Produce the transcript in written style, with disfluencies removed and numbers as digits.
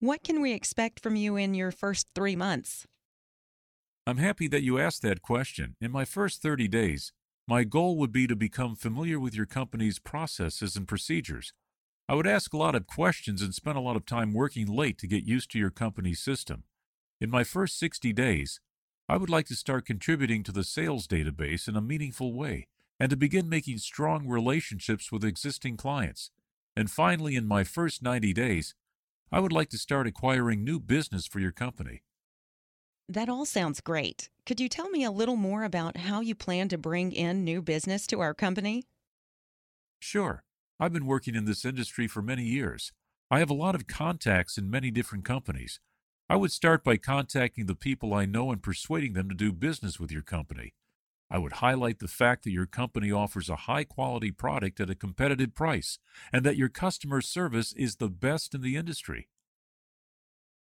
What can we expect from you in your first 3 months? I'm happy that you asked that question. In my first 30 days, my goal would be to become familiar with your company's processes and procedures. I would ask a lot of questions and spend a lot of time working late to get used to your company's system. In my first 60 days, I would like to start contributing to the sales database in a meaningful way and to begin making strong relationships with existing clients. And finally, in my first 90 days, I would like to start acquiring new business for your company. That all sounds great. Could you tell me a little more about how you plan to bring in new business to our company? Sure, I've been working in this industry for many years. I have a lot of contacts in many different companies. I would start by contacting the people I know and persuading them to do business with your company. I would highlight the fact that your company offers a high quality product at a competitive price and that your customer service is the best in the industry.